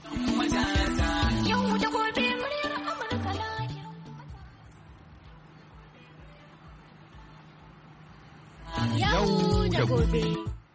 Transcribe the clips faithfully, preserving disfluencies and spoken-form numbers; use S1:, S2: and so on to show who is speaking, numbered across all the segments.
S1: Yau da gobe muryar Amurka na Yau da gobe.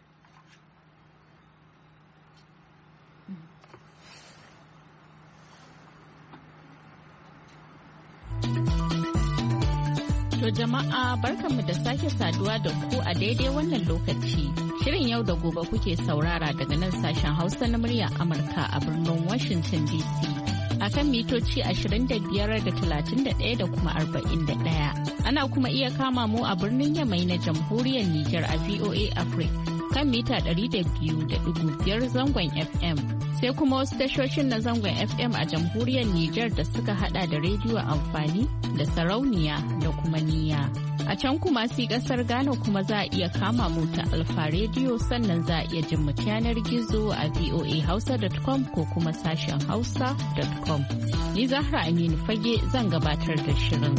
S1: To jama'a barkanmu da sake saduwa da ku a daidai wannan lokaci. Shirin yau da gobe kuke saurara daga nan sashen Hausa na muryar Amurka a birnin Washington D C. A kan mitoci ashirin da biyar da talatin da ɗaya da kuma arba'in da ɗaya. Ana kuma iya kama mu a birnin Yamai na Jamhuriyar Nijar a V O A Africa kan mita ɗari da biyu da ɗigo biyar zangon F M. Sai kuma wasu tashoshin na zangon F M a Jamhuriyar Nijar da suka hada da rediyo amfani da sarauniya da kuma niyya. A can kuma si kasar Ghana kuma za a iya kama mu ta Alfa Radio sannan za a iya jin mu yanar gizo a voa hausa dot com ko kuma sashen hausa dot com. Ni Zahra Aminu Fage zan gabatar da shirin.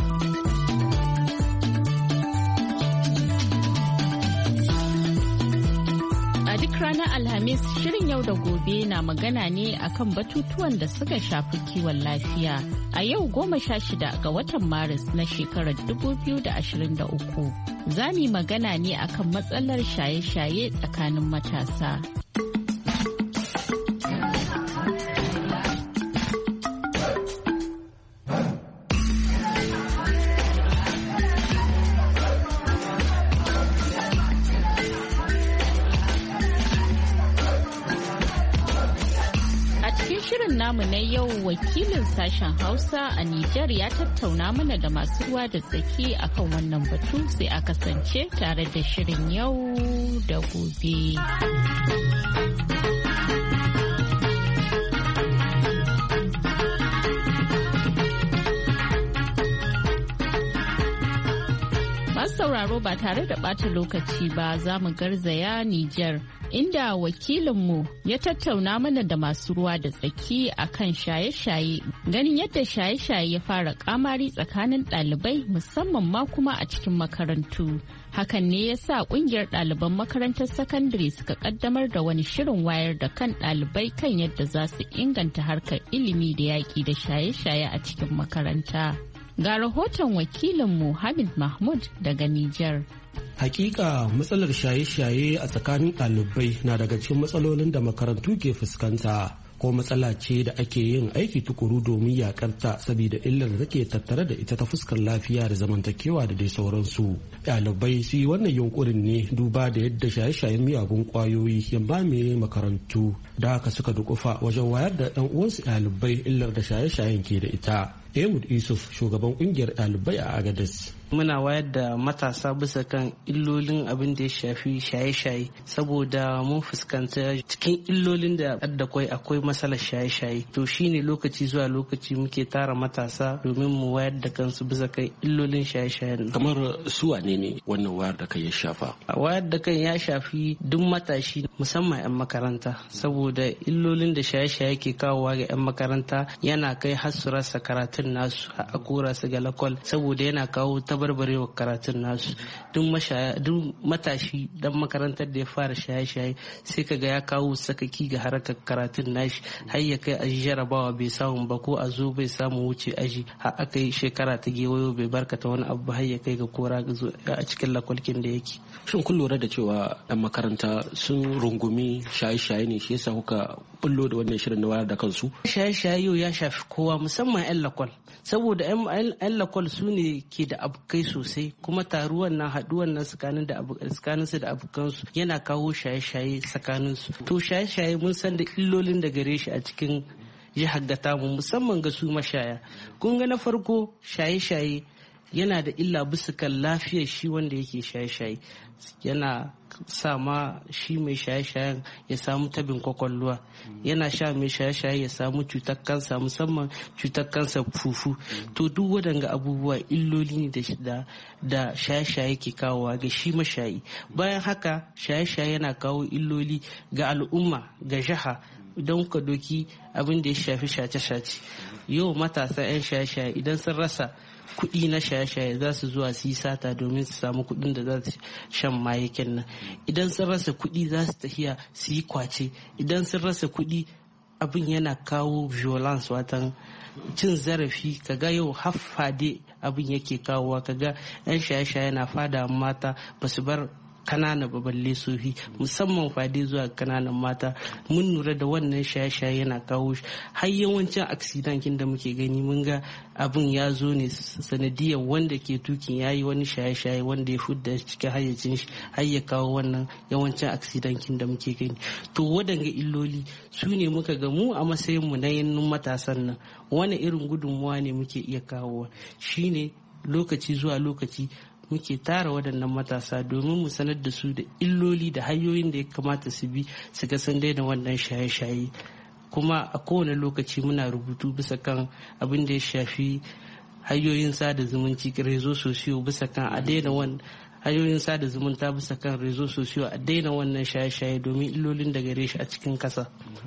S1: Ranar Alhamis shirin yau da gobe na magana ne akan batutuwan da suka shafi kiwon lafiya. A yau goma sha shida ga watan Maris na shekarar dubu biyu da ashirin da uku. Za mu yi magana ne akan matsalar shaye-shaye tsakanin matasa. Namu na yau wakilin sashen Hausa a Nijar ya tattauna mana da masu ruwa da tsaki akan wannan batu sai a kasance tare da shirin yau da gobe. Masu sauraro ba tare da ɓata lokaci ba za mu garzaya Nijar. Inda wakilinmu ya tattauna mana da masu ruwa da tsaki a kan shaye-shaye ganin yadda shaye-shaye ya fara kamari tsakanin ɗalibai musamman ma kuma a cikin makarantu. Hakan ne ya sa ƙungiyar ɗaliban makarantar sakandare suka ƙaddamar da wani shirin wayar da kan ɗalibai kan yadda za su inganta harkar ilimi da yaƙi da shaye-shaye a cikin makaranta. Ga rahoton wakilinmu Hamid Mahmud daga Nijar.
S2: Hakika matsalar shaye-shaye a tsakanin ɗalibai na daga cikin matsalolin da makarantu ke fuskanta ko matsala ce da ake yin aiki tukuru domin yakarta saboda illar da take tattare da ita ta fuskar lafiya da zamantakewa da dai sauransu. Ɗalibai su yi wannan yunkurin ne duba da yadda shaye-shayen miyagun kwayoyi ya mamaye makarantu da haka suka dukufa wajen wayar da ɗan uwansu ɗalibai illar da shaye-shayen ke da ita. Ehud Yusuf shugaban kungiyar ɗalibai a Agadez.
S3: Muna wayar da matasa bisa kan illolin abin da ya shafi shaye-shaye saboda mun fuskanta cikin illolin da addakwai akwai matsalar shaye-shaye. To shine lokaci zuwa lokaci muke tara matasa domin mu wayar da kansu bisa kan illolin shaye-shaye.
S2: Kamar su wane ne wannan wayar da kai ya shafa?
S3: Wayar da kan ya shafi duk matashi musamman 'yan makaranta saboda illolin da shaye-shaye ke kawowa ga 'yan makaranta yana kai har su rasa karatu nasu a kora su ga lakwal saboda yana kawo tabarbarewa karatun nasu. Duk matashi dan makarantar da ya fara shaye-shaye sai kaga ya kawo sakaki ga harkar karatun nashi har ya kai aji jarabawa bai samu ba ko a zo bai samu wuce aji har aka yi shekara ta gewayo bai barkata wani abu har ya kai ga kora a cikin lakwalkin da yake.
S2: Shin kun lura da cewa ɗan makaranta sun rungumi shaye-shaye ne shi yasa kuka bullo da wannan shirin na wayar da kansu?
S3: Shaye-shaye yau ya shafi kowa musamman 'yan lakwal saboda 'yan lakwal su ne ke da abokai sosai kuma taruwan nan haduwan nan tsakanin su da abokansu yana kawo shaye-shaye tsakanin su. To shaye-shaye mun san da illolin da gare shi a cikin jihar gata mu musamman ga su mashaya. Kun ga na farko shaye-shaye yana da illa bisa kan lafiyar shi wanda yake shaye-shaye, yana sa ma shi mai shaye-shayen ya samu tabin kwakwalwa, yana sha mai shaye-shaye ya samu cutar kansa musamman cutar kansa fufu. To duk waɗanga abubuwa illoli ne da da shaye-shaye ke kawowa ga shi mashayi. Bayan haka shaye-shaye yana kawo illoli ga al'umma, ga jiha. Idan ka doki abin da ya shafi shace-shace, yau matasa 'yan shaye-shaye idan sun rasa kuɗi na shaye-shaye za su zuwa su yi sata domin su samu kuɗin da za su shan mayakin nan. Idan sun rasa kuɗi za su tafiya su yi kwace. Idan sun rasa kuɗi abin yana kawo violence, watan cin zarafi. Kaga yau haffade abin yake kawowa, kaga yan shaye-shaye na fada mata ba su bar kanana ba balle sofi, musamman fade zuwa kananan mata. Mun lura da wannan shaye-shaye yana kawo shi har yawancin aksidankin da muke gani mun ga abin ya zo ne sanadiyar wanda ke tukin yayi wani shaye-shaye wanda ya fudda cikin hayyacin shi har ya kawo wannan yawancin aksidankin da muke gani. To wadanga illoli su ne muka ga mu a matsayin mu na yannun matasan nan wani irin gudunmuwa ne muke iya kawowa, shine lokaci zuwa lokaci muke tara waɗannan matasa domin mu sanar da su da illoli da hanyoyin da ya kamata su bi su ga sun daina wannan shaye-shaye. Kuma a kowane lokaci muna rubutu bisa kan abin da ya shafi hanyoyin sada zumunci, rezo sosiyo, bisa kan a daina wannan hanyoyin sada zumunta, bisa kan rezo sosiyo a daina wannan shaye-shaye domin illolin da gare shi a cikin kasa.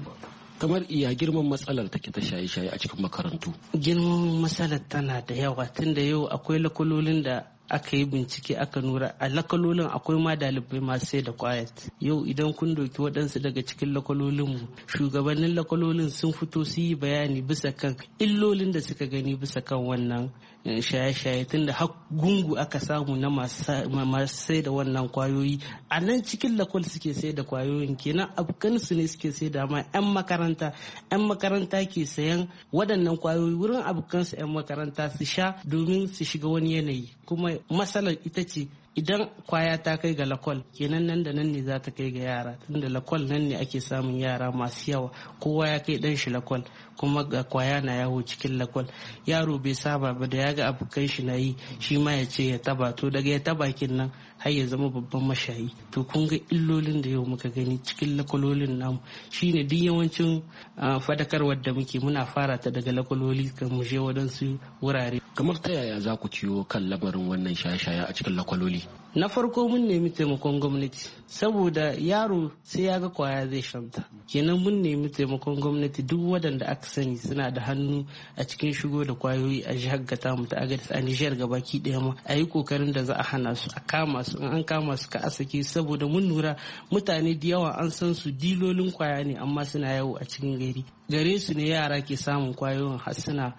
S2: Kamar iya girman matsalar take ta shaye-shaye a cikin makarantu?
S3: Girman matsalar tana da yawa, tunda yau akwai lakololin da aka yi bincike aka nura a lakalolin akwai ma dalibai masu sai da kwayat. Yau idan kun doki waɗansu daga cikin lakalolinmu, shugabannin lakalolin sun fito su yi bayani bisa kan illolin da suka gani bisa kan wannan shaye-shaye, tunda har gungu aka samu na masu sai da wannan kwayoyi a nan cikin lakol suke sai da kwayoyin. Kenan abokansu ne suke sai da ma 'yan makaranta 'yan makaranta ke sayan waɗannan kwayoyi wurin abokansu 'yan makaranta su sha domin su shiga wani yanayi. Kuma matsalar ita ce idan kwaya ta kai ga lakol, kenan nan da nan ne za ta kai ga yara, tunda lakol nan ne ake samun yara masu yawa, kowa ya kai dan shi lakol, kuma ga kwaya na yawo cikin lakol. Yaro bai saba ba da ya ga abokan shi na yi shi ma ya ce ya taba, to daga ya taba kin nan har ya zama babban mashayi. To kun ga illolin da yau muka gani cikin lakololin namu, shine duk yawancin fadakarwar da muke muna fara ta daga lakololi kan mu je wadansu wurare.
S2: Kamar ta yaya za ku ciwo kan lamarin wannan shaye-shaye a cikin lakololi?
S3: Na farko mun nemi taimakon gwamnati, saboda yaro sai ya ga kwaya zai shanta. Kenan mun nemi taimakon gwamnati, duk waɗanda aka sani suna da hannu a cikin shigo da kwayoyi a jihar gata mu ta Agadez, a Nijar gabaki ɗaya ma a yi kokarin da za a hana su, a kama su, in an kama su ka a sake, saboda mun lura mutane da yawa an san su dilolin kwaya ne amma suna yawo a cikin gari. Gare su ne yara ke samun kwayoyin har suna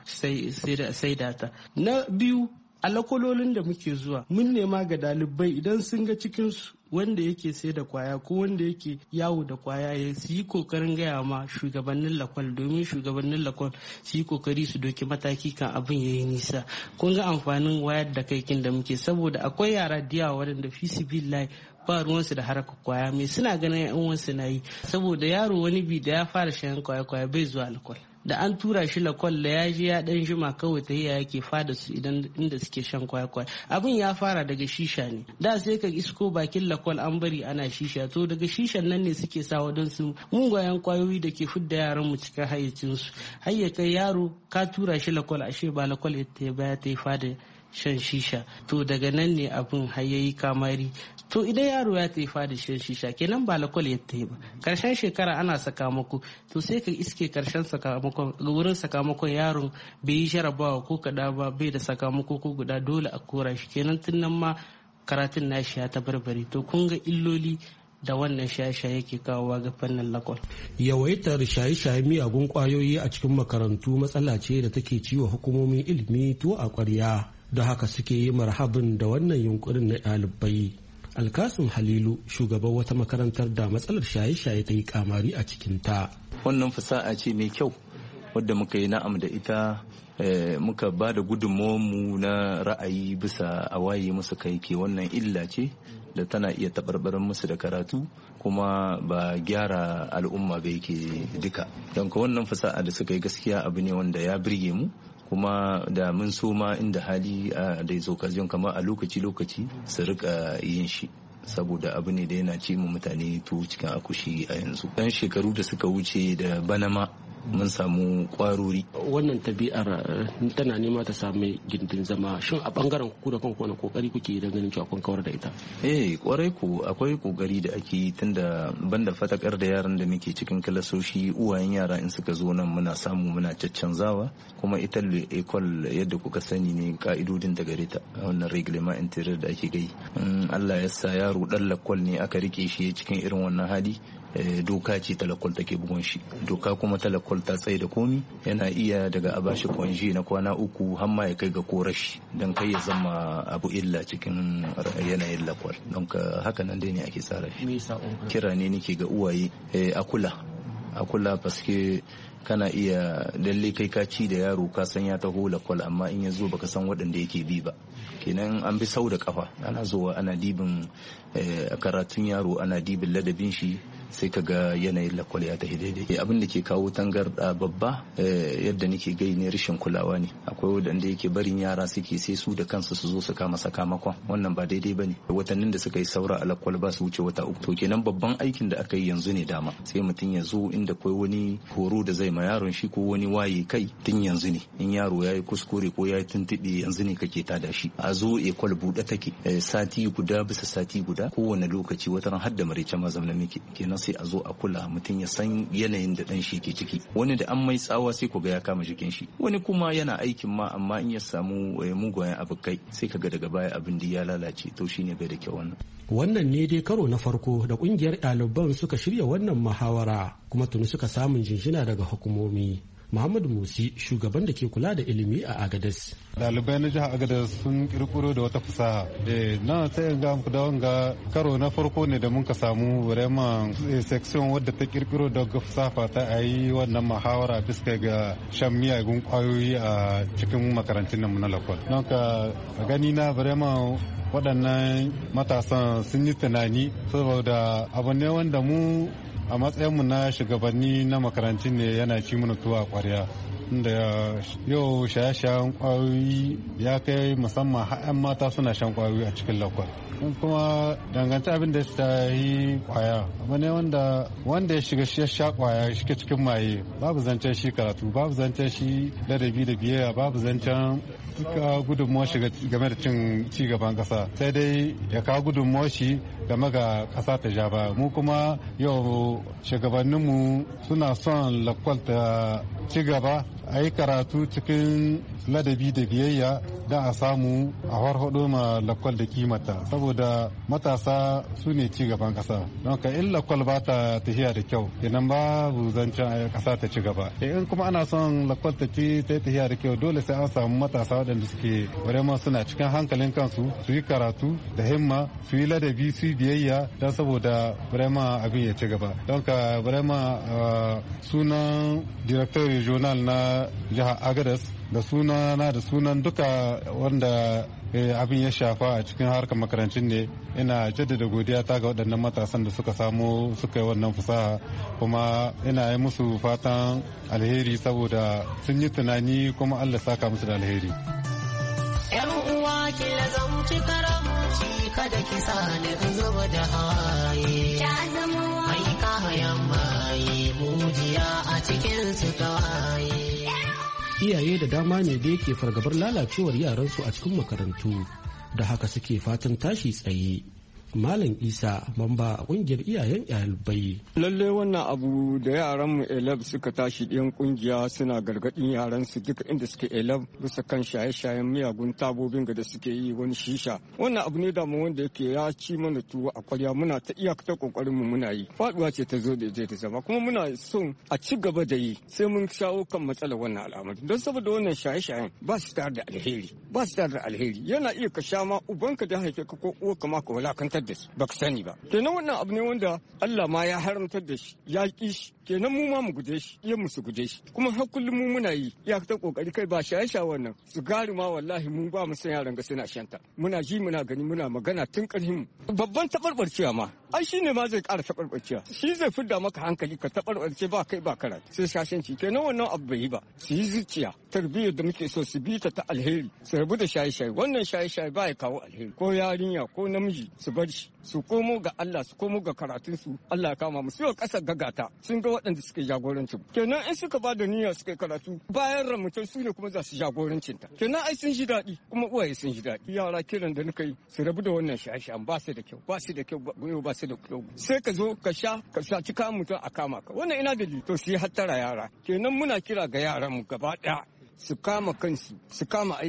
S3: saida ta. Na biyu, a lakololin da muke zuwa mun nema ga dalibai idan sun ga cikinsu wanda yake sai da kwaya ko wanda yake yawo da kwaya ya su yi kokarin gaya ma shugabannin lakwal, domin shugabannin lakwal su yi kokari su doki mataki kan abin ya yi nisa. Kun ga amfanin wayar da kaikin da muke, saboda akwai yara da yawa waɗanda fi sibillahi ba ruwansu da harkar kwaya, mai suna ganin yan uwansu na yi, saboda yaro wani bi da ya fara shayan kwaya-kwaya bai zuwa lakwal. Da an tura shi lakwal da ya je ya dan jima kawai ta yi yake fada su idan inda suke shan kwaya-kwaya. Abin ya fara daga shisha ne, da sai ka isko bakin lakwal an bari ana shisha, to daga shishan nan ne suke sa wadansu mugayen kwayoyi da ke fidda yaran mu cikin hayyacinsu, har ya kai yaro ka tura shi lakwal ashe ba lakwal ya baya ta yi fada shan shisha. To daga nan ne abin har yayi kamari. To idan yaro ya taifa da shan shisha kenan ba lakwal ya tafi ba, karshen shekara ana sakamako, to sai ka iske karshen sakamakon wurin sakamakon yaron bai yi jarabawa ko kada ba, bai da sakamako ko guda, dole a kora shi. Kenan tun nan ma karatun nashi ya tabarbare. To kun ga illoli da wannan shaye-shaye ke kawowa ga fannin lakwal.
S2: Yawaitar shaye-shaye miyagun kwayoyi a cikin makarantu matsala ce da take ciwo hukumomin ilimi tuwo a ƙwarya, da haka suke yi marhabin da wannan yunkurin na ɗalibai. Alkasim Halilu, shugaban wata makarantar da matsalar shaye-shaye ta yi kamari a cikinta.
S4: Wannan fasaha ce mai kyau wadda muka yi na'am da ita, muka ba da gudunmawarmu na ra'ayi bisa a waye musu kai ke wannan illa ce da tana iya taɓarɓarar musu da karatu, kuma ba gyara al'umma ba yake duka. Don ka wannan fasaha da suka yi gaskiya abu ne wanda ya birge mu, kuma da mun so ma inda hali a da occasion kamar a lokaci-lokaci su rika yin shi, saboda abu ne da yana ce mu mutane to cikin akushi a yanzu. Dan shekaru da suka wuce da bana ma mun samu kwarori.
S2: Wannan tabi'ar tana nema ta sami gindin zama, shin a bangaren ku da kanku wani kokari kuke da ganin cewa kun kawar da ita?
S4: Eh kwarai ku akwai kokari da ake, tunda banda fatakar da yaran da muke cikin kalasoshi, uwayen yara in suka zo nan muna samu muna caccanzawa, kuma ita ekol yadda kuka sani ne ka'idodin da gare ta, wannan reglement interior da ake gai. Allah ya sa yaro dan lakwal ne aka rike shi cikin irin wannan hali, doka ce talakwal take bugun shi. Doka kuma talakwal ta tsaye da komi, yana iya daga a bashi kwanje na kwana uku har ma ya kai ga korashi don kai ya zama abu illa cikin yanayin lakwal. Don haka nan dai ne ake tsara shi. Kira ne nake ga uwaye a kula a kula paske kana iya lalle kai ka ci da yaro ka san ya taho lakwal, amma in ya zo baka san waɗanda yake bi ba. Kenan an bi sau da kafa, ana zuwa ana dibin karatun yaro, ana dibin ladabin shi, sai ka ga yanayin lakwal ya tafi daidai. Abin da ke kawo tangarda babba yadda nake gai ne rashin kulawa ne. Akwai wadanda yake barin yara suke sai su da kansu su zo su kama sakamakon, wannan ba daidai bane. Watannin da suka yi saura a lakwal ba su wuce wata uku. To kenan babban aikin da aka yi yanzu ne dama, sai mutum ya zo inda kai wani horo da zai ma yaron shi ko wani waye kai tun yanzu ne. In yaro ya yi kuskure ko ya yi tuntuɓe yanzu ne kake tada shi. A zo ekwal buɗe take sati guda bisa sati guda, kowane lokaci wataran har da maraice ma zamna muke. Kenan sai a zo a kula, mutum ya san yanayin da dan shi ke ciki. Wani da an mai tsawa sai ku ga ya kama jikin shi, wani kuma yana aikin ma amma in ya samu mugayen abokai sai ka ga daga baya abin da ya lalace. To shine bai da kyau wannan.
S2: Wannan ne dai karo na farko da kungiyar ɗaliban suka shirya wannan muhawara, kuma tuni suka samun jinjina daga hukumomi. Muhammadu Musi, shugaban da ke kula da ilimi a Agadez.
S5: Ɗalibai na jihar Agadez sun kirkiro da wata fasaha. Eh, na sai ga muku da wanga karo na farko ne da muka samu vraiment section wadda ta kirkiro da fasaha ta ayi wannan muhawara bisa ga shan miyagun kwayoyi a cikin makarantun nan na lakwal. Don ka gani na vraiment waɗannan matasan sun yi tunani, saboda abu ne wanda mu a matsayinmu na shugabanni na makarantun ne yana ci mana tuwa kwarya, inda yau shaye-shayen kwayoyi ya kai musamman ha'yan mata suna shan kwayoyi a cikin lakwal. Kuma dangance abin da ta yi kwaya abu ne wanda wanda ya shiga shi sha kwaya ya shiga cikin maye, babu zancen shi karatu, babu zancen shi ladabi da biyayya, babu zancen ka gudunmuwa shiga game da cin ci gaban kasa, sai dai ya kawo gudunmuwa shi game ga kasa ta ja ba. Mu kuma yau shugabanninmu suna son lakwal ta ci gaba, a yi karatu cikin ladabi da biyayya da a samu a harhaɗo ma lakwal da kimata, saboda matasa su ne ci gaban kasa. Don ka in lakwal ba ta tafiya da kyau kenan babu zancen kasa ta ci gaba. In kuma ana son lakwal ta ci ta tafiya da kyau, dole sai an samu matasa waɗanda suke vraiment suna cikin hankalin kansu, su yi karatu da himma, su yi ladabi, su yi biyayya, don saboda vraiment abin ya ci gaba. Don ka vraiment sunan director regional na jihar Agadez da sunana da sunan duka wanda abin ya shafa a cikin harkar makarantun ne, ina jaddada godiya ta ga waɗannan matasan da suka samu suka yi wannan fasaha, kuma ina yi musu fatan alheri saboda sun yi tunani, kuma Allah saka musu da alheri.
S6: Yan uwa ki lazamci karamci, kada ki sani in zuba da haye, mai kayan maye mujiya a cikin su tawaye.
S2: Iyaye da dama ne da yake fargabar lalacewar yaransu a cikin makarantu, da haka suke fatan tashi tsaye. Malam Isa, mamba a kungiyar iyayen ɗalibai.
S7: Lalle wannan abu da yaran mu elab suka tashi ɗiyan kungiya suna gargaɗin yaran su duka inda suke elab bisa kan shaye-shayen miyagun tabobin da suke yi, wani shisha. Wannan abu ne da mu wanda yake ya ci mana tuwo a kwarya, muna ta iyakar kokarin mu muna yi. Faduwa ce ta zo da je ta zama, kuma muna son a ci gaba da yi sai mun shawo kan matsalar wannan al'amari. Don saboda wannan shaye-shayen ba su tare da alheri, ba su tare da alheri. Yana iya ka sha ma ubanka da haife ka ko uwarka ma ka walakantar da su baka sani ba. Kenan wannan abu ne wanda Allah ma ya haramtar da shi, ya ki shi, kenan mu ma mu guje shi, iya mu su guje shi. Kuma har kullum mu muna yi ya ta kokari kai ba shaye shaye wannan sigari ma wallahi mu ba mu san yaran ga suna shanta. Muna ji muna gani muna magana tun karhin mu. Babban tabarbarcewa ma ai shine ma zai ƙara tabarbarcewa. Shi zai fidda maka hankali ka tabarbarce ba kai ba karatu sai shashanci. Kenan wannan abu bai yi ba. Su yi zuciya tarbiyyar da muke so su bi ta ta alheri, su rabu da shaye shaye. Wannan shaye shaye ba ya kawo alheri, ko yarinya ko namiji su bar shi, su komo ga Allah, su komo ga karatunsu, Allah ya kama musu. Yau ƙasar gagata sun ga waɗanda suke jagorancin. Kenan in suka ba da niyya suka karatu bayan ramutan su ne kuma za su jagorancin ta. Kenan ai sun ji daɗi, kuma uwaye sun ji daɗi. Yara kiran da nika yi su rabu da wannan shaye-shayen, ba su da kyau, ba su da kyau, ba su da kyau. Sai ka zo ka sha ka saci kayan mutum a kama ka. Wannan ina dalili. To su yi hattara yara. Kenan muna kira ga yaran mu gaba ɗaya su kama kansu, su kama aiki.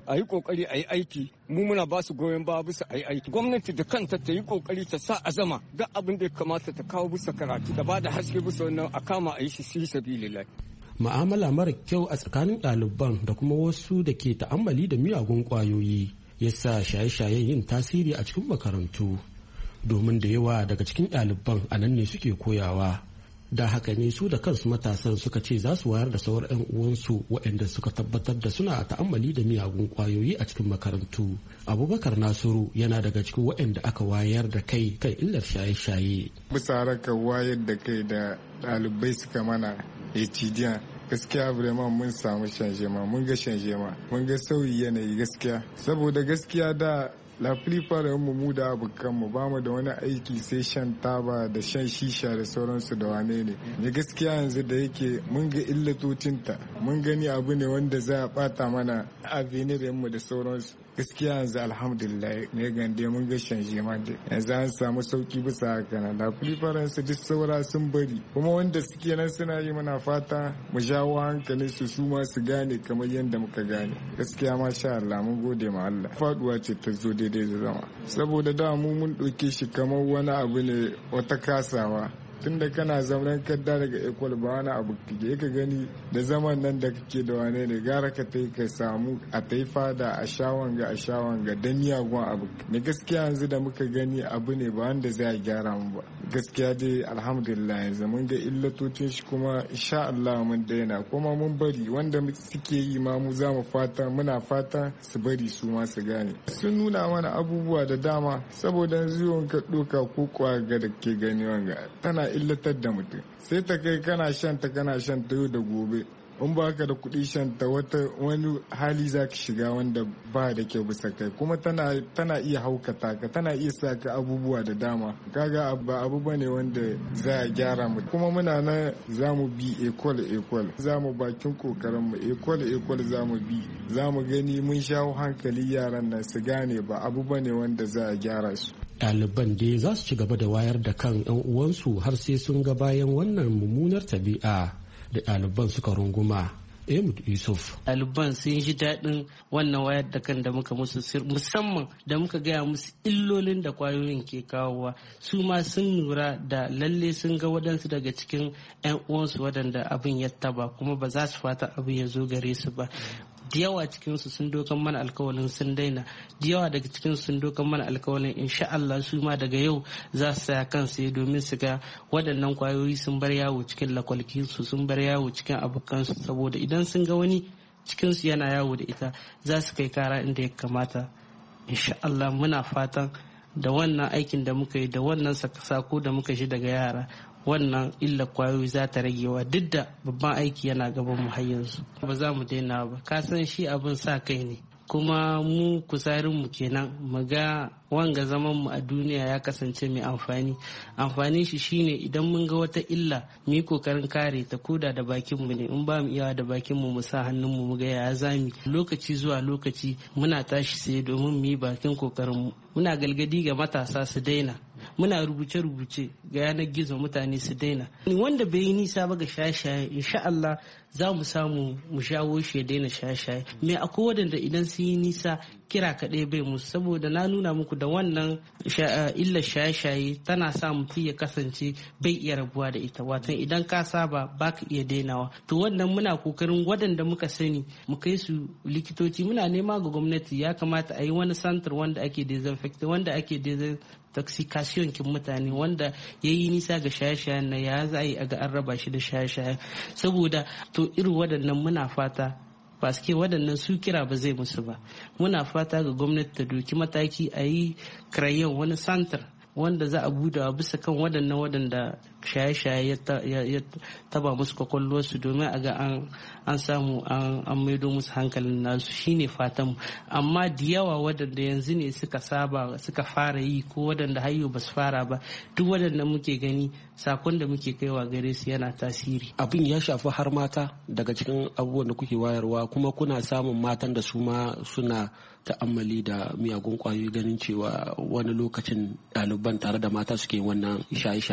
S7: a yi kokari a yi aiki mu muna ba su goyon ba bisa a yi aiki gwamnati da kanta ta yi kokari ta sa azama ga abin da ya kamata ta kawo bisa karatu da ba da haske bisa wannan a kama a yi shi fi sabilillah.
S2: Ma'amala mara kyau a tsakanin ɗaliban da kuma wasu da ke ta'ammali da miyagun ƙwayoyi ya sa shaye-shayen yin tasiri a cikin makarantu domin da yawa daga cikin ɗaliban a nan ne suke koyawa. Da haka ne su da kansu matasan suka ce za su wayar da sauran 'yan uwansu waɗanda suka tabbatar da suna ta'ammali da miyagun ƙwayoyi a cikin makarantu. Abubakar Nasiru yana daga cikin waɗanda aka wayar da kai kan illar shaye-shaye.
S8: Bisa harkar wayar da kai da ɗalibai suka mana etidiyan gaskiya vraiment mun samu shanjema mun ga shanjema mun ga sauyi yanayi gaskiya saboda gaskiya da la plupart mu mu da abokan mu ba mu da wani aiki sai shan taba da shan shisha da sauransu da wane ne ne gaskiya yanzu da yake mun ga illatocinta mun gani abu ne wanda za a bata mana avenir mu da sauransu gaskiya yanzu alhamdulillah ne gande mun ga shanje ma yanzu an samu sauki bisa haka nan da preference duk saura sun bari kuma wanda suke nan suna yi mana fata mu jawo hankalin su su ma su gane kamar yadda muka gane gaskiya masha Allah mun gode ma Allah faduwa ce ta zo daidai da zama saboda da mu mun ɗauke shi kamar wani abu ne wata kasawa tunda kana zaman kadda daga ekwal ba wani abu kake ka gani da zaman nan da kake da wane ne gara ka tai ka samu a tai fada a shawon ga a shawon ga da miyagun abu ne gaskiya yanzu da muka gani abu ne ba wanda zai gyara mu ba gaskiya dai alhamdulillah yanzu mun ga illatocin shi kuma insha Allah mun daina kuma mun bari wanda suke yi ma mu za mu fata muna fata su bari su ma su gane sun nuna mana abubuwa da dama saboda yanzu ka doka ko kwaga da ke gani wanga tana illatar da mutum sai ta kai kana shan ta kana shan ta yau da gobe in ba ka da kuɗi shan ta wata wani hali za ka shiga wanda ba da kyau bisa kai kuma tana tana iya haukata ka tana iya sa ka abubuwa da dama kaga ba abu bane wanda za a gyara mu kuma muna na za mu bi ekol ekol za mu bakin kokarin mu ekol ekol za mu bi za mu gani mun shawo hankali yaran nan su gane ba abu bane wanda za a gyara su.
S2: Ɗaliban dai za su ci gaba da wayar da kan 'yan uwansu har sai sun ga bayan wannan mummunar tabi'a da ɗaliban suka runguma. Ahmad Yusuf.
S3: Ɗaliban sun ji daɗin wannan wayar da kan da muka musu musamman da muka gaya musu illolin da kwayoyin ke kawowa su ma sun lura da lalle sun ga waɗansu daga cikin 'yan uwansu waɗanda abin ya taba kuma ba za su fata abin ya zo gare su ba. Da yawa cikinsu sun dokan mana alkawalin sun daina da yawa daga cikinsu sun dokan mana alkawalin insha Allah su ma daga yau za su saya kansu domin su ga waɗannan kwayoyi sun bar yawo cikin lakwalkinsu sun bar yawo cikin abokansu saboda idan sun ga wani cikinsu yana yawo da ita za su kai kara inda ya kamata insha Allah muna fatan da wannan aikin da muka yi da wannan sako da muka shi daga yara wannan illar kwayoyi za ta ragewa duk da babban aiki yana gaban mu har yanzu ba za mu daina ba ka san shi abin sa kai ne kuma mu kusarin mu kenan mu ga wanga zaman mu a duniya ya kasance mai amfani amfani shi shine idan mun ga wata illa mu yi kokarin kare ta koda da bakin mu ne in ba mu iyawa da bakin mu mu sa hannun mu mu ga ya zami lokaci zuwa lokaci muna tashi sai domin mu yi bakin kokarin mu muna galgadi ga matasa su daina muna rubuce-rubuce ga yanar gizo mutane su daina wanda bai yi nisa ba ga shaye-shaye insha Allah za mu samu mu shawo shi ya daina shaye-shaye me akwai wadanda idan sun yi nisa kira kaɗai bai musu saboda na nuna muku da wannan illar shaye-shaye tana sa mutum ya kasance bai iya rabuwa da ita watan idan ka saba baka iya dainawa to wannan muna kokarin waɗanda muka sani mu kai su likitoci muna nema ga gwamnati ya kamata a yi wani santar wanda ake disinfect wanda ake intoxication kin mutane wanda ya yi nisa ga shaye-shayen na ya za a yi a ga an raba shi da shaye-shaye saboda to irin waɗannan muna fata paske waɗannan su kira ba zai musu ba muna fata ga gwamnati ta doki mataki a yi krayon wani santar wanda za a budawa bisa kan waɗannan waɗanda shaye-shaye ya taba musu kwakwalwarsu domin a ga an samu an maido musu hankalin nasu shine fatan amma da yawa waɗanda yanzu ne suka saba suka fara yi ko waɗanda hayo ba su fara ba duk waɗanda muke gani sakon da muke kaiwa gare su yana tasiri
S2: abin ya shafi har mata daga cikin abubuwan da kuke wayarwa kuma kuna samun matan da su ma suna ta'ammali da miyagun kwayoyi ganin cewa wani lokacin ɗaliban tare da mata suke wannan shaye-shayen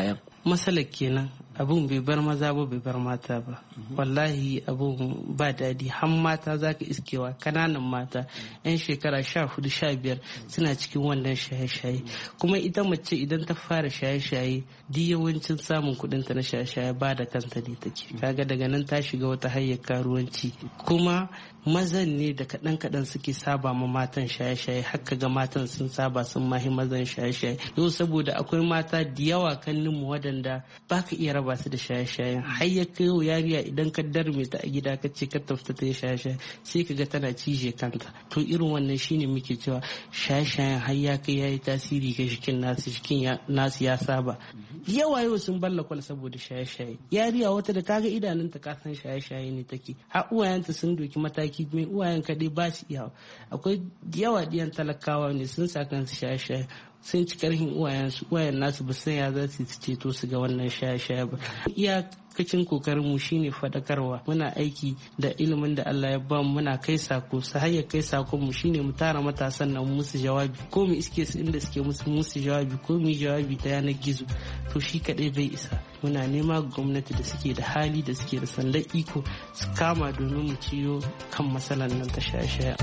S3: matsalar kenan abun bai bar maza ba bai bar mata ba. Wallahi abun ba daɗi. har mata za ka iskewa kananan mata yan shekara sha hudu sha biyar suna cikin wannan shaye-shaye. Kuma ita mace idan ta fara shaye-shaye duk yawancin samun kuɗinta na shaye-shaye ba da kanta ne take. Kaga daga nan ta shiga wata hanyar karuwanci. Kuma mazan ne da kaɗan kaɗan suke saba ma matan shaye-shaye, haka ga matan sun saba sun mahi mazan shaye-shaye. Yau saboda akwai mata da yawa kannin mu waɗanda baka iya raba su da shaye-shayen. Har ya kai yau yariya idan ka darme ta a gida ka ce ka tafta ta yi shaye-shaye sai ka ga tana cije kanta. To irin wannan shine muke cewa shaye-shayen har ya kai yayi tasiri ga jikin nasu, jikin nasu ya saba. Yawa yau sun balla kwal saboda shaye-shaye. Yariya wata da kaga idanunta ka san shaye-shaye ne take. Har uwayenta sun doki mataki mai uwayen kaɗai ba su iya. Akwai yawa diyan talakawa ne sun sa kansu shaye-shaye, sun ci karhin uwayensu, uwayen nasu ba san ya za su ceto su ga wannan shaye-shaye ba. Iyakacin kokarin mu shine fadakarwa. Muna aiki da ilimin da Allah ya ba mu, muna kai sako. Su hanyar kai sakon mu shine mu tara matasan nan musu jawabi, ko mu iske su inda suke musu musu jawabi, ko mu jawabi ta yanar gizo. To shi kadai bai isa. Muna nema gwamnati da suke da hali da suke da sandan iko su kama domin mu ciyo kan matsalar nan ta shaye-shaye.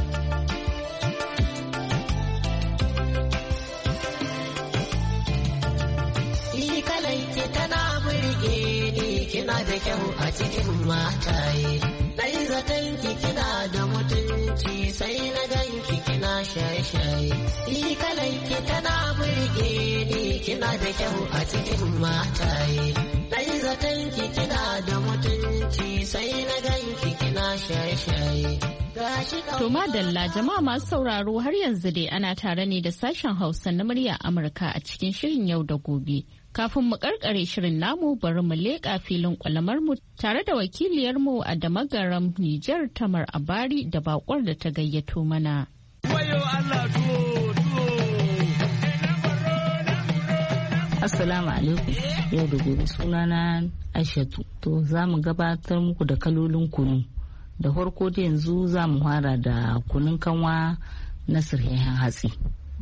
S6: Kina da kyau a cikin mataye, ɗai zaton ki kina da mutunci sai na ganki kina shaye-shaye. Ni kalan ki tana burge ni, kina da kyau a cikin mataye, ɗai zaton ki kina da mutunci sai na ganki kina shaye-shaye.
S1: To madalla jama'a masu sauraro har yanzu dai ana tare ne da sashen Hausa na murya Amurka a cikin shirin yau da gobe. Kafin mu karkare shirin namu bari mu leƙa filin kwalamar mu tare da wakiliyar mu a Damagaram Nijar Tamar Abari da bakwar da ta gayyato mana.
S9: Assalamu alaikum, yau da gobe sunana Aishatu. To za mu gabatar muku da kalolin kunu. Da farko da yanzu za mu fara da kunun kanwa na sirhehen hatsi.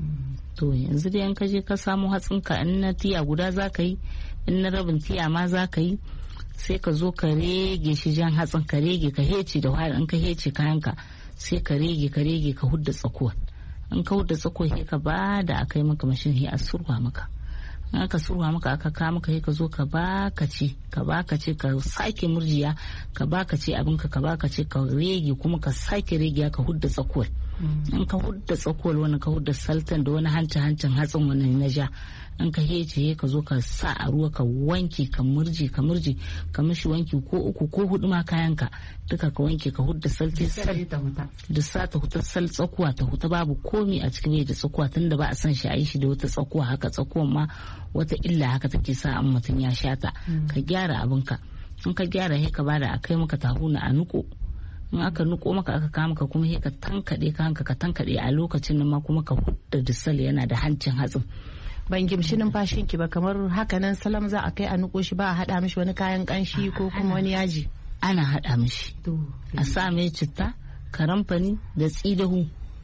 S9: To yanzu da yanka je ka samu hatsinka, in na tiya guda za ka yi, in na rabin tiya ma za ka yi, sai ka zo ka rege shi jan hatsin, ka rege ka hece da wahala. In ka hece kayanka sai ka rege ka rege ka hudda tsakuwa. In ka hudda tsakuwa sai ka ba da aka yi maka mashin sai a surwa maka. In aka surwa maka aka kawo maka sai ka zo ka ba ka ce ka ba ka ce ka sake murjiya ka ba ka ce abinka ka ba ka ce ka rege kuma ka sake rege ka hudda tsakuwa. In ka hudda tsakuwar wani ka hudda saltan da wani hancin hancin hatsin wani na ja, in ka hece ka zo ka sa a ruwa ka wanke ka murji ka murji ka mishi wanki ko uku ko hudu ma kayanka duka ka wanke ka hudda salti sal da sa ta huta sal tsakuwa ta huta babu komi a cikin da tsakuwa tunda ba a san shi a yi shi da wata tsakuwa haka tsakuwan ma wata illa haka take sa an mutum ya shata. Ka gyara abinka, in ka gyara sai ka bada a kai maka tahuna a nuko. In aka nuko maka aka kama ka kuma sai ka tankade ka hanka ka tankade a lokacin nan ma kuma ka hudda disal yana da hancin hatsin.
S10: Ban gimshi numfashin ki ba, kamar haka nan salam za a kai a nuko shi, ba a hada mishi wani kayan kanshi ko kuma wani yaji.
S9: Ana hada mishi a sa mai citta, karamfani da tsidahu,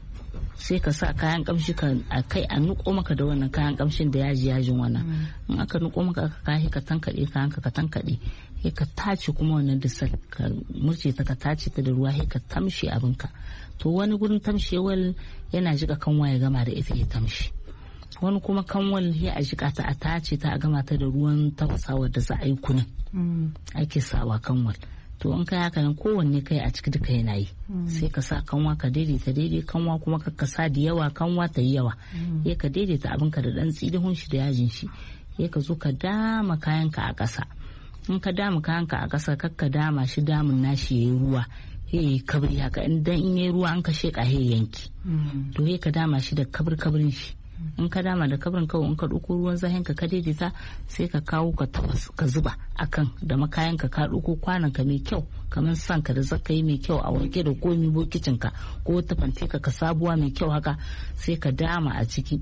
S9: sai ka sa kayan kamshi ka a kai a nuko maka da wannan kayan kamshin da yaji yajin wannan. In aka nuko maka aka kai ka tankade ka hanka ka tankade sai ka tace kuma wannan disal ka murce ta ka tace ta da ruwa sai ka tamshe abinka. To wani gurin tamshewal yana jika kanwa ya gama da ita ya tamshi, wani kuma kanwal ya a jika ta a tace ta a gama ta da ruwan tafasawa da za a yi kunin ake sawa kanwal. To in kai haka nan kowanne kai a ciki duka yana yi. Sai ka sa kanwa ka daidaita daidai, kanwa kuma ka sa da yawa kanwa ta yi yawa. Ya ka daidaita abinka da dan tsidihun shi da yajin shi. Ya ka zo ka dama kayanka a ƙasa. In ka dama kayanka a ƙasa kakka dama shi damun nashi yayi ruwa. He yi kabri haka, in dan in yayi ruwa an ka sheka he yanki. To he ka dama shi da kabir kabrin shi. In ka dama da kabrin kawai in ka ɗauko ruwan zahin ka ka daidaita sai ka kawo ka ka zuba akan da makayan ka ka ɗauko kwanan ka mai kyau kamar san ka da zaka yi mai kyau a wanke da komi bokicin ka ko ta fante ka ka sabuwa mai kyau haka sai ka dama a ciki.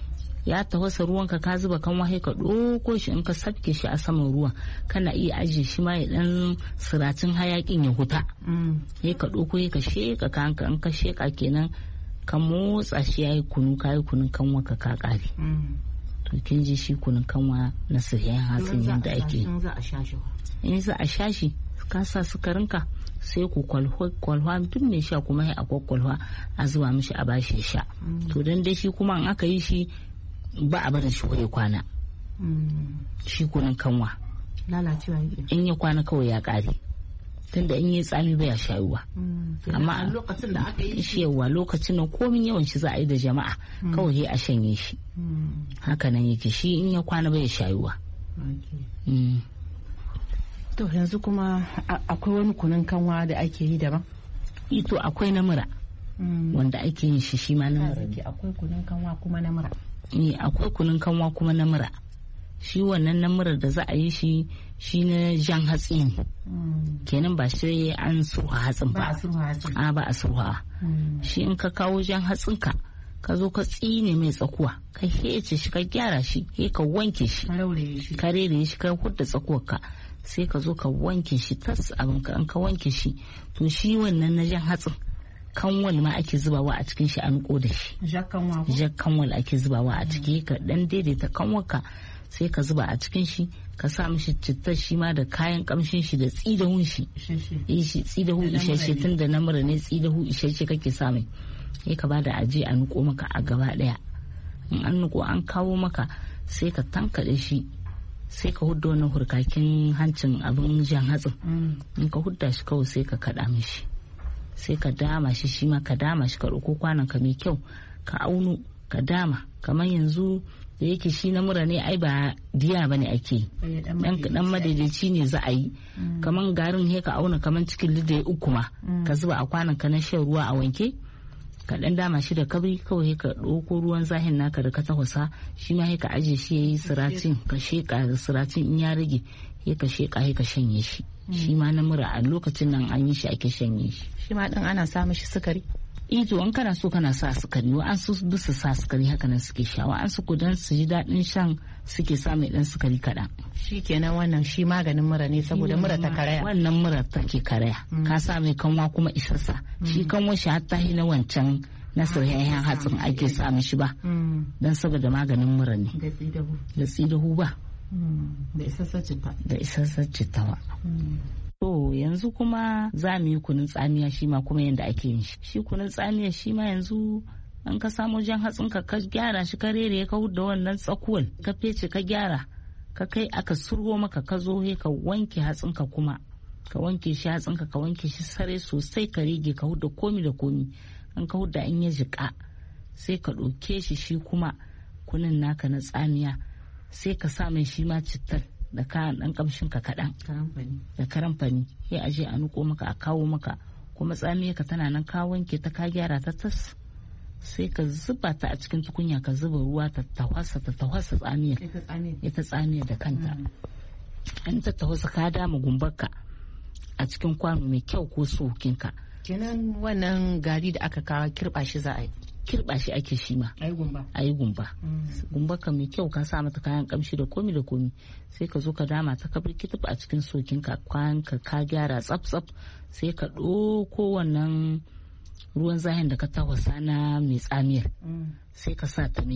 S9: Ya tafasa ruwan ka ka zuba kan wahai ka ɗauko shi, in ka sabke shi a saman ruwan kana iya ajiye shi ma ya dan siracin hayakin ya huta. Sai ka ɗauko ka sheka kanka, in ka sheka kenan ka motsa shi yayi kunu kayi kunun kanwa ka ka kare. to kin ji shi kunun kanwa na sirhen hatsin yadda ake in za a sha shi ka sa sukarinka sai ku kwalwa duk mai sha kuma ya akwai kwalwa a zuwa mishi a bashi ya sha to dan dai shi kuma in aka yi shi ba a barin shi ya kwana shi kunun kanwa
S10: lalacewa
S9: in ya kwana kawai ya kare tunda in yi tsami baya shayuwa amma
S10: a lokacin da aka yi
S9: shi yawa lokacin nan komin yawan shi za a yi da jama'a kawai a shanye shi haka nan yake shi in ya kwana baya shayuwa.
S10: To yanzu kuma akwai wani kunun kanwa da ake yi daban?
S9: Ito akwai na mura wanda ake yin shi shi ma na mura.
S10: Akwai kunun kanwa kuma na mura.
S9: Ni akwai kunun kanwa kuma na mura. Shi wannan na mura da za a yi shi shi na jan hatsi ne. Kenan ba shi an surha hatsin ba. A ba a surha. Shi in ka kawo jan hatsinka ka zo ka tsine mai tsakuwa ka hece shi ka gyara shi ka wanke shi ka rere shi ka hudda tsakuwarka sai ka zo ka wanke shi tas abin ka an ka wanke shi to shi wannan na jan hatsin kanwal ma ake zubawa a cikin shi an koda shi jakkanwal ake zubawa a ciki ka dan daidaita kanwarka sai ka zuba a cikin shi ka sa mishi cittar shi ma da kayan kamshin shi da tsidahun shi shi tsidahu isasshe tun da namura ne tsidahu isasshe kake sa mai sai ka bada aje a nuko maka a gaba daya in an nuko an kawo maka sai ka tankade shi sai ka hudda wannan hurkakin hancin abin jan hatsin in ka hudda shi kawai sai ka kada mishi sai ka dama shi shi ma ka dama shi ka ɗauko kwanan ka mai kyau ka auno ka dama kamar yanzu da yake shi na mura ne ai ba diya bane ake dan dan madaidaici ne za a yi kamar garin he ka auna kamar cikin lidda uku ma ka zuba a kwanan ka na shan ruwa a wanke ka dan dama shi da kabri kawai ka ɗauko ruwan zahin naka da ka tafasa shi ma ka aje shi yayi siratin ka sheka da siratin in ya rage sai ka sheka sai ka shanye shi shi ma na mura a lokacin nan an yi shi ake shanye shi
S10: shi ma din ana sa mishi sukari
S9: ito an kana so kana sa sukari wa an su dusa sa sukari haka nan suke sha wa an su kudan su ji daɗin shan suke sa mai dan sukari kaɗan
S10: shikenan wannan shi maganin mura ne saboda mura ta karaya
S9: wannan mura take karaya ka sa mai kanwa kuma isassa shi kanwa shi hatta hi na wancan na sirhen hatsin ake sa mishi ba dan saboda maganin mura ne da tsidahu ba
S10: da isassar citta
S9: da isassar citta ba to yanzu kuma za mu yi kunun tsamiya shi ma kuma yadda ake yin shi shi kunun tsamiya shi ma yanzu an ka samu jan hatsin ka ka gyara shi ka rere ka hudda wannan tsakuwal ka fece ka gyara ka kai aka surgo maka ka zo he ka wanke hatsin ka kuma ka wanke shi hatsin ka ka wanke shi sare sosai ka rege ka hudda komi da komi an ka hudda in ya jika sai ka ɗauke shi shi kuma kunun naka na tsamiya sai ka sa mai shi ma cittar da kayan dan kamshin ka kaɗan da karamfani sai a je a nuko maka a kawo maka kuma tsamiya ka tana nan ka wanke ta ka gyara ta tas sai ka zuba ta a cikin tukunya ka zuba ruwa ta tawasa ta tawasa tsamiya ita tsamiya da kanta an ta tawasa ka dama gumbarka a cikin kwano mai kyau ko sokin ka
S10: kenan wannan gari da aka kawo kirba shi za a yi
S9: kirba shi ake shi ma
S10: ayi gumba
S9: ayi gumba gumba ka mai kyau ka sa mata kayan kamshi da komi da komi sai ka zo ka dama ta kabir kitib a cikin sokin ka kwan ka ka gyara tsaf tsaf sai ka ɗauko wannan ruwan zahin da ka tafasa na mai tsamiyar sai ka sa ta mai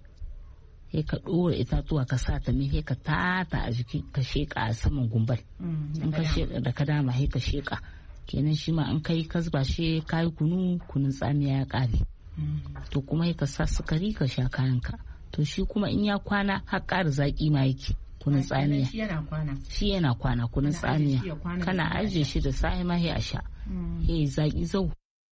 S9: sai ka ɗora itatuwa ka sa ta mai sai ka tata a jiki ka sheka a saman gumbar in ka sheka da ka dama sai ka sheka kenan shi ma an kai ka zuba shi kayi kunu kunun tsamiya ya kare to kuma ka sa sukari ka sha kayanka to shi kuma in ya kwana har ƙara zaƙi ma yake kunun tsamiya shi yana kwana kunun tsamiya kana ajiye shi da sa'i ma a sha yayi zaƙi zau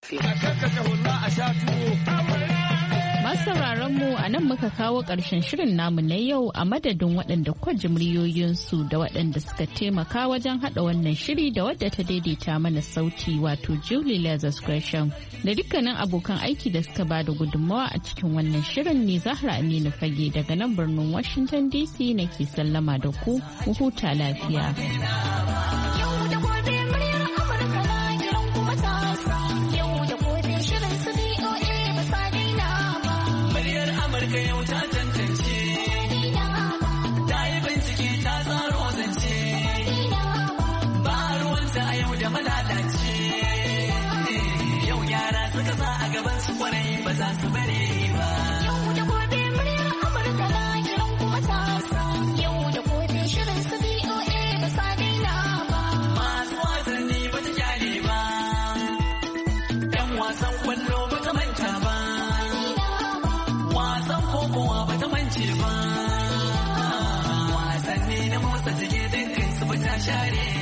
S1: Masu sauraron mu a nan muka kawo ƙarshen shirin namu na yau a madadin waɗanda kwa muryoyinsu da waɗanda suka taimaka wajen haɗa wannan shiri da wadda ta daidaita mana sauti wato Julie Lazarus Gresham da dukkanin abokan aiki da suka ba da gudunmawa a cikin wannan shirin ne Zahra Aminu Fage daga nan birnin Washington D C nake sallama da ku mu huta lafiya.
S6: Ba za su bare ba. Yau da gobe muryar Amurka na kiran share